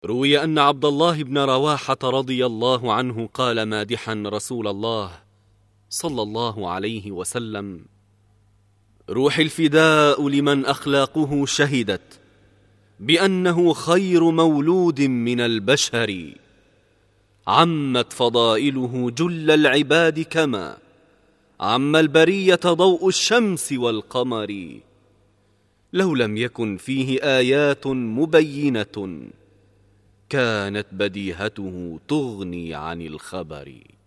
روي أن عبد الله بن رواحة رضي الله عنه قال مادحا رسول الله صلى الله عليه وسلم: روحي الفداء لمن أخلاقه شهدت بأنه خير مولود من البشر، عمت فضائله جل العباد كما عم البرية ضوء الشمس والقمر، لو لم يكن فيه آيات مبينة كانت بديهته تغني عن الخبر.